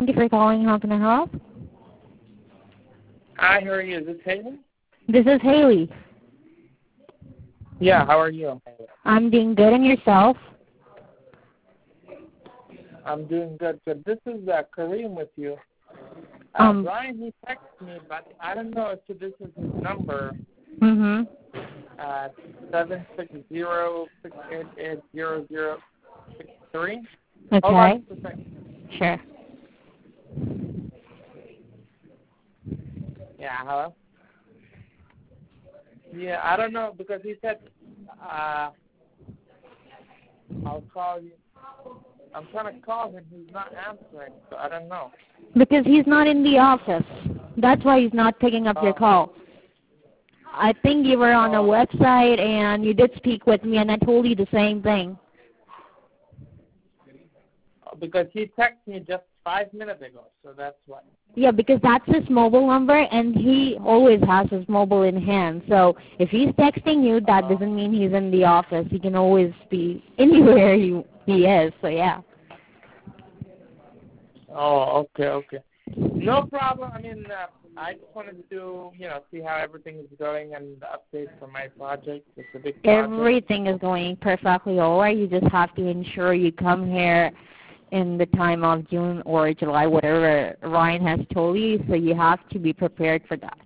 Thank you for calling. How can I help? Hi, how are you? Is this Haley? This is Haley. Yeah, how are you? I'm doing good, and yourself? I'm doing good. So this is Kareem with you. Brian, he texted me, but I don't know if this is his number. 760-688-0063. Okay. Hold on just a second. Sure. Yeah, hello? Yeah, I don't know because he said I'll call you. I'm trying to call him. He's not answering, so I don't know. Because he's not in the office. That's why he's not picking up your call. I think you were on a website and you did speak with me, and I told you the same thing. Because he texted me just 5 minutes ago, so that's why. Yeah, because that's his mobile number, and he always has his mobile in hand. So if he's texting you, that doesn't mean he's in the office. He can always be anywhere he is, so yeah. Oh, okay. No problem. I mean, I just wanted to, see how everything is going and the updates for my project. It's a big project. Everything is going perfectly all right. You just have to ensure you come here in the time of June or July, whatever Ryan has told you, so you have to be prepared for that.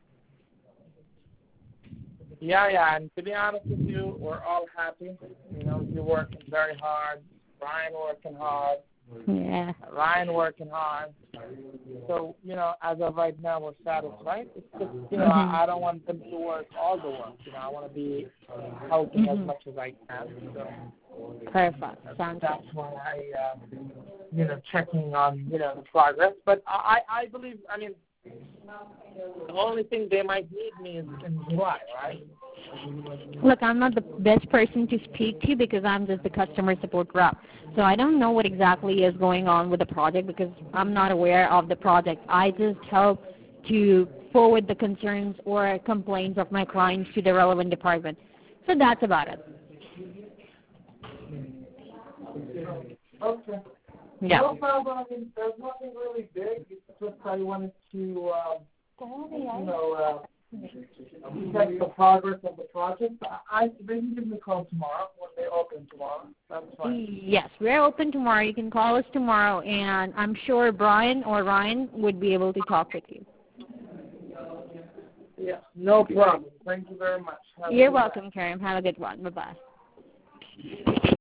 Yeah, and to be honest with you, we're all happy. You're working very hard, Ryan working hard. Yeah. Ryan working hard. So, as of right now, we're satisfied. It's just, I don't want them to work all the work. I want to be helping as much as I can. So perfect. That's why I, checking on, the progress. But I believe, the only thing they might need me is in July, right? Look, I'm not the best person to speak to because I'm just the customer support rep. So I don't know what exactly is going on with the project because I'm not aware of the project. I just help to forward the concerns or complaints of my clients to the relevant department. So that's about it. Okay. Yeah. No problem. There's nothing really big. It's just I wanted to, check the progress of the project. They can give me a call tomorrow when they open tomorrow. That's fine. Yes, we're open tomorrow. You can call us tomorrow, and I'm sure Brian or Ryan would be able to talk with you. Yeah, no problem. Thank you very much. You're welcome, Karim. Have a good one. Bye-bye.